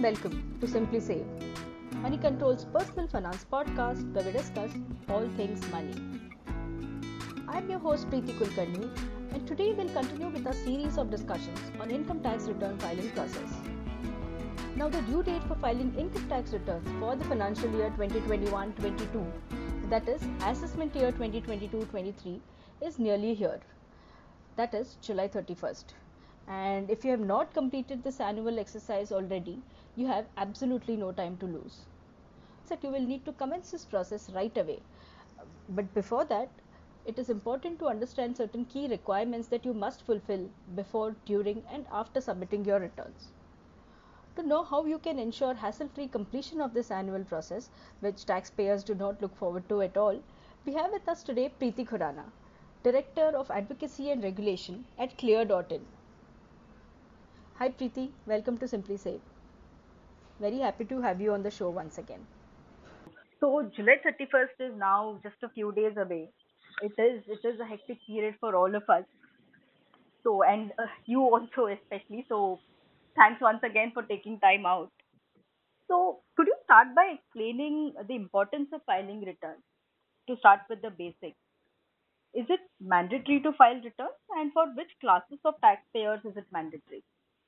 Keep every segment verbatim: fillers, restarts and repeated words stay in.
and welcome to Simply Save, Money Control's personal finance podcast where we discuss all things money. I'm your host Preeti Kulkarni, and today we'll continue with a series of discussions on income tax return filing process. Now, the due date for filing income tax returns for the financial year twenty twenty-one twenty-two, that is assessment year twenty twenty-two twenty-three, is nearly here. That is July thirty-first. And if you have not completed this annual exercise already, you have absolutely no time to lose. So you will need to commence this process right away. But before that, it is important to understand certain key requirements that you must fulfill before, during, and after submitting your returns. To know how you can ensure hassle-free completion of this annual process, which taxpayers do not look forward to at all, we have with us today Preeti Khurana, Director of Advocacy and Regulation at Clear dot in. Hi Preeti, welcome to Simply Save. Very happy to have you on the show once again. So July thirty-first is now just a few days away. It is it is a hectic period for all of us. So and uh, you also especially. So thanks once again for taking time out. So could you start by explaining the importance of filing returns? To start with the basics. Is it mandatory to file returns, and for which classes of taxpayers is it mandatory?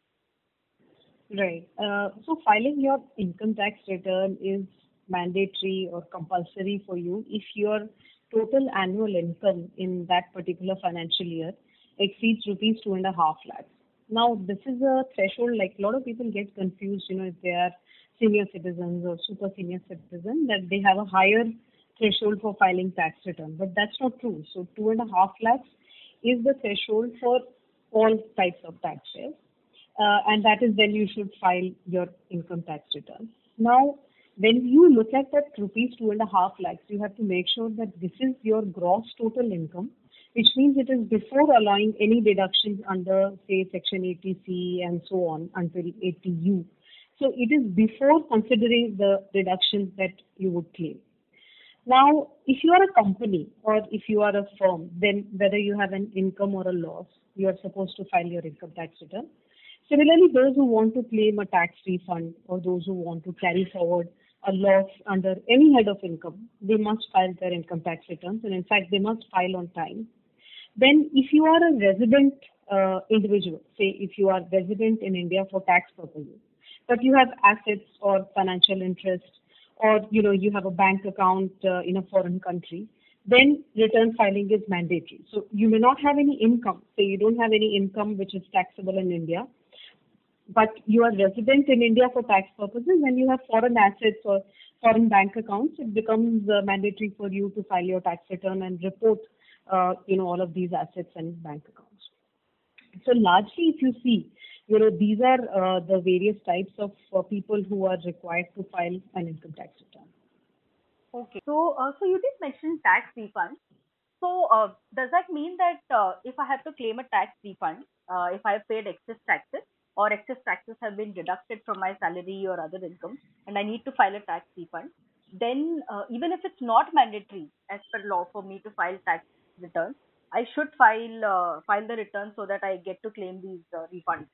Right. Uh, so filing your income tax return is mandatory or compulsory for you if your total annual income in that particular financial year exceeds rupees two and a half lakhs. Now, this is a threshold, like a lot of people get confused, you know, if they are senior citizens or super senior citizens, that they have a higher threshold for filing tax return. But that's not true. So two and a half lakhs is the threshold for all types of taxpayers. Uh, and that is when you should file your income tax return. Now, when you look at that rupees two and a half lakhs, you have to make sure that this is your gross total income, which means it is before allowing any deductions under, say, Section eighty C and so on until eighty U. So it is before considering the deductions that you would claim. Now, if you are a company or if you are a firm, then whether you have an income or a loss, you are supposed to file your income tax return. Similarly, those who want to claim a tax refund or those who want to carry forward a loss under any head of income, they must file their income tax returns, and in fact, they must file on time. Then, if you are a resident uh, individual, say if you are resident in India for tax purposes, but you have assets or financial interest, or you know you have a bank account uh, in a foreign country, then return filing is mandatory. So you may not have any income, say you don't have any income which is taxable in India, but you are resident in India for tax purposes and you have foreign assets or foreign bank accounts, it becomes uh, mandatory for you to file your tax return and report uh, you know, all of these assets and bank accounts. So largely, if you see, you know, these are uh, the various types of uh, people who are required to file an income tax return. Okay. So, uh, so you did mention tax refund. So, uh, does that mean that uh, if I have to claim a tax refund, uh, if I have paid excess taxes or excess taxes have been deducted from my salary or other income, and I need to file a tax refund, then uh, even if it's not mandatory as per law for me to file tax returns, I should file uh, file the return so that I get to claim these uh, refunds.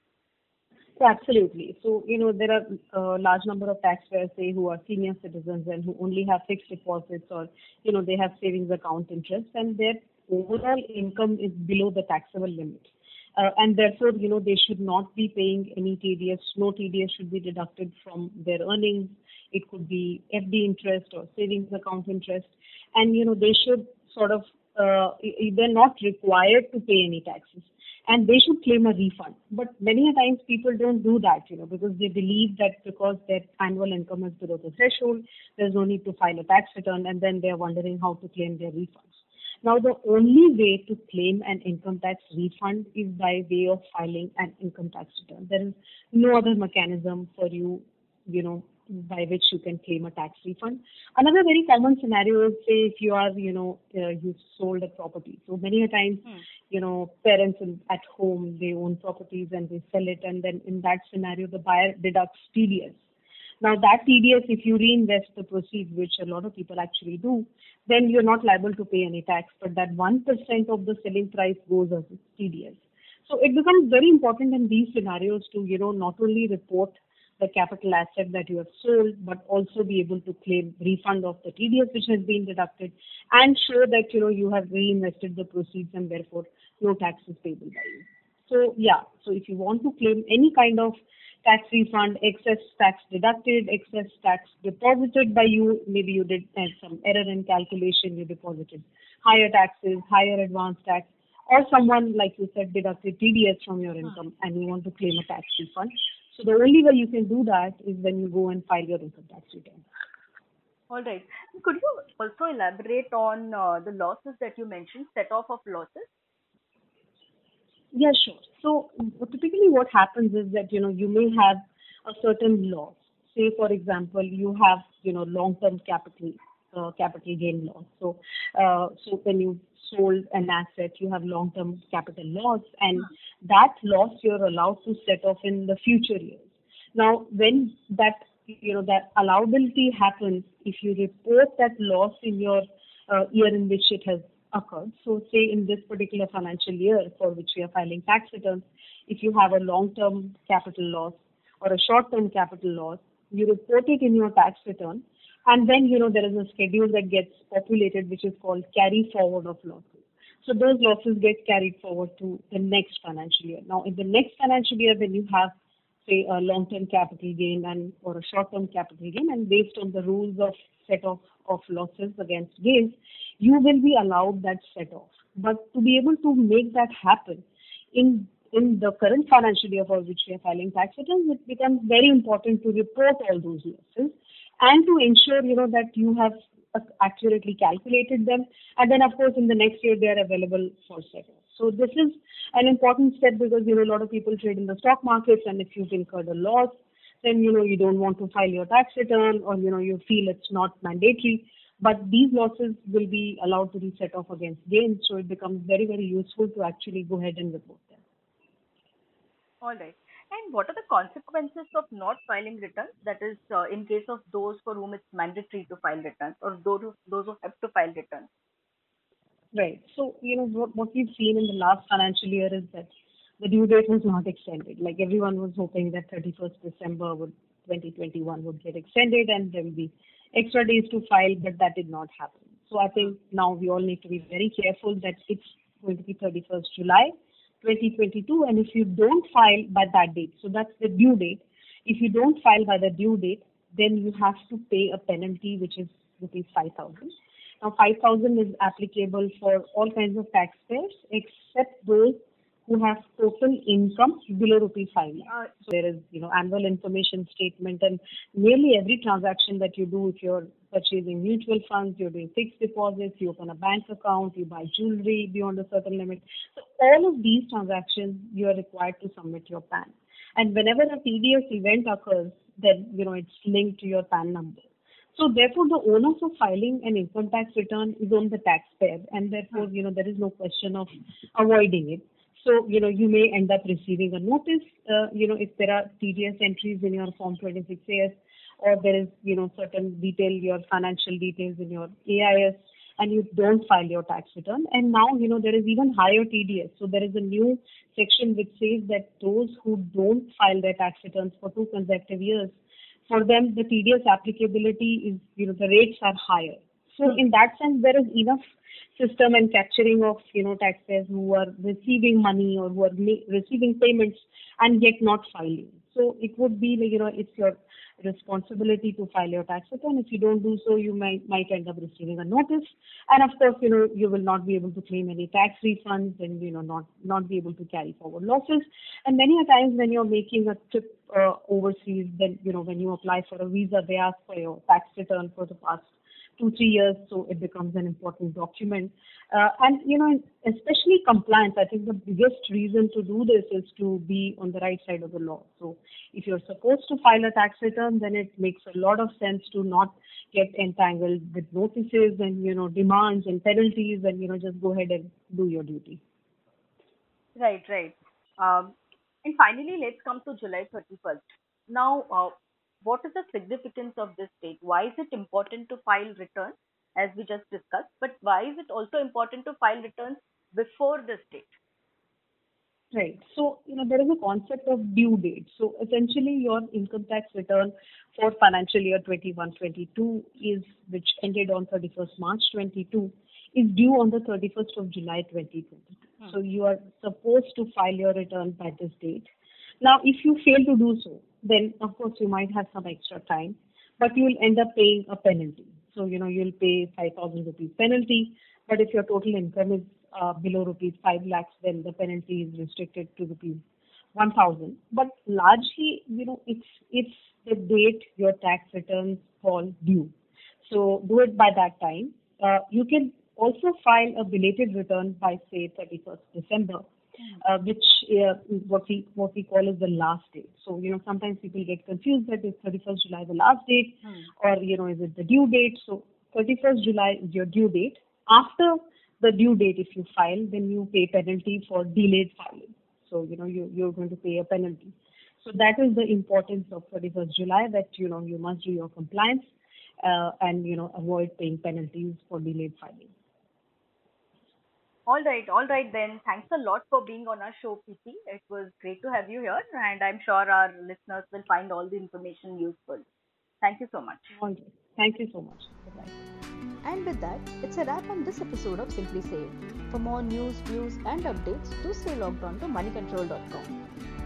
So absolutely. So, you know, there are a large number of taxpayers, say, who are senior citizens and who only have fixed deposits or, you know, they have savings account interest and their overall income is below the taxable limit. Uh, and therefore, you know, they should not be paying any T D S. No T D S should be deducted from their earnings. It could be F D interest or savings account interest. And, you know, they should sort of, uh, they're not required to pay any taxes. And they should claim a refund. But many times people don't do that, you know, because they believe that because their annual income is below the threshold, there's no need to file a tax return, and then they're wondering how to claim their refunds. Now, the only way to claim an income tax refund is by way of filing an income tax return. There is no other mechanism for you, you know, by which you can claim a tax refund. Another very common scenario is, say, if you are, you know, uh, you sold a property. So many a times, hmm. you know, parents in, at home, they own properties and they sell it. And then in that scenario, the buyer deducts T D S. Now that T D S, if you reinvest the proceeds, which a lot of people actually do, then you're not liable to pay any tax. But that one percent of the selling price goes as T D S. So it becomes very important in these scenarios to, you know, not only report the capital asset that you have sold, but also be able to claim refund of the T D S which has been deducted, and show that you know you have reinvested the proceeds and therefore no tax is payable by you. So yeah, so if you want to claim any kind of tax refund, excess tax deducted, excess tax deposited by you, maybe you did uh, some error in calculation, you deposited higher taxes, higher advance tax, or someone, like you said, deducted T D S from your income and you want to claim a tax refund. So the only way you can do that is when you go and file your income tax return. All right. Could you also elaborate on uh, the losses that you mentioned, set off of losses? Yeah, sure. So uh, typically what happens is that, you know, you may have a certain loss. Say, for example, you have, you know, long-term capital, uh, capital gain loss. So, uh, so when you sold an asset, you have long-term capital loss, and that loss you're allowed to set off in the future years. Now, when that, you know, that allowability happens, if you report that loss in your uh, year in which it has occurred. So say in this particular financial year for which we are filing tax returns, if you have a long-term capital loss or a short-term capital loss, you report it in your tax return, and then you know there is a schedule that gets populated which is called carry forward of losses. So those losses get carried forward to the next financial year. Now in the next financial year, when you have say a long-term capital gain and or a short-term capital gain, and based on the rules of set off of losses against gains, you will be allowed that set off. But to be able to make that happen in in the current financial year for which we are filing tax returns, it becomes very important to report all those losses and to ensure you know that you have uh, accurately calculated them, and then of course in the next year they are available for set off. So this is an important step because you know a lot of people trade in the stock markets, and if you've incurred a loss, then you know you don't want to file your tax return, or you know you feel it's not mandatory. But these losses will be allowed to be set off against gains, so it becomes very very useful to actually go ahead and report them. All right. And what are the consequences of not filing returns? That is, uh, in case of those for whom it's mandatory to file returns, or those who, those who have to file returns. Right. So, you know, what, what we've seen in the last financial year is that the due date was not extended. Like everyone was hoping that thirty-first December would twenty twenty-one would get extended and there will be extra days to file, but that did not happen. So I think now we all need to be very careful that it's going to be thirty-first July twenty twenty-two, and if you don't file by that date, so that's the due date, if you don't file by the due date, then you have to pay a penalty which is rupees five thousand. Now, five thousand is applicable for all kinds of taxpayers except those who have total income below rupees five lakh. Uh, So there is, you know, annual information statement, and nearly every transaction that you do, if you're purchasing mutual funds, you're doing fixed deposits, you open a bank account, you buy jewelry beyond a certain limit. So all of these transactions, you are required to submit your P A N. And whenever a T D S event occurs, then, you know, it's linked to your P A N number. So therefore, the onus of filing an income tax return is on the taxpayer, and therefore, you know, there is no question of avoiding it. So, you know, you may end up receiving a notice, uh, you know, if there are T D S entries in your Form twenty-six A S, or there is, you know, certain detail, your financial details in your A I S, and you don't file your tax return. And now, you know, there is even higher T D S. So there is a new section which says that those who don't file their tax returns for two consecutive years, for them, the T D S applicability is, you know, the rates are higher. So in that sense, there is enough system and capturing of, you know, taxpayers who are receiving money or who are ma- receiving payments and yet not filing. So it would be, like, you know, it's your responsibility to file your tax return. If you don't do so, you might might end up receiving a notice, and of course, you know, you will not be able to claim any tax refunds, and you know, not not be able to carry forward losses. And many a times when you're making a trip uh, overseas, then you know, when you apply for a visa, they ask for your tax return for the past two, three years, so it becomes an important document. Uh, and, you know, especially compliance, I think the biggest reason to do this is to be on the right side of the law. So if you're supposed to file a tax return, then it makes a lot of sense to not get entangled with notices and, you know, demands and penalties, and, you know, just go ahead and do your duty. Right, right. Um, and finally, let's come to July thirty-first. Now, uh, what is the significance of this date? Why is it important to file returns, as we just discussed? But why is it also important to file returns before this date? Right. So, you know, there is a concept of due date. So essentially your income tax return for financial year twenty-one twenty-two is, which ended on thirty-first March twenty-two, is due on the thirty-first of July twenty twenty-two. Hmm. So you are supposed to file your return by this date. Now, if you fail to do so, then of course you might have some extra time, but you will end up paying a penalty. So, you know, you'll pay five thousand rupees penalty, but if your total income is uh, below rupees five lakhs, then the penalty is restricted to rupees one thousand. But largely, you know, it's, it's the date your tax returns fall due. So do it by that time. Uh, you can also file a belated return by, say, thirty-first December, uh, which uh, is what we what we call as the last date. So, you know, sometimes people get confused that is thirty-first July the last date, Hmm. or, you know, is it the due date? So thirty-first July is your due date. After the due date, if you file, then you pay penalty for delayed filing. So, you know, you, you're going to pay a penalty. So that is the importance of thirty-first July, that, you know, you must do your compliance uh, and, you know, avoid paying penalties for delayed filing. All right, all right then. Thanks a lot for being on our show, P T. It was great to have you here, and I'm sure our listeners will find all the information useful. Thank you so much. All right. Thank you so much. Bye-bye. And with that, it's a wrap on this episode of Simply Save. For more news, views, and updates, do stay logged on to money control dot com.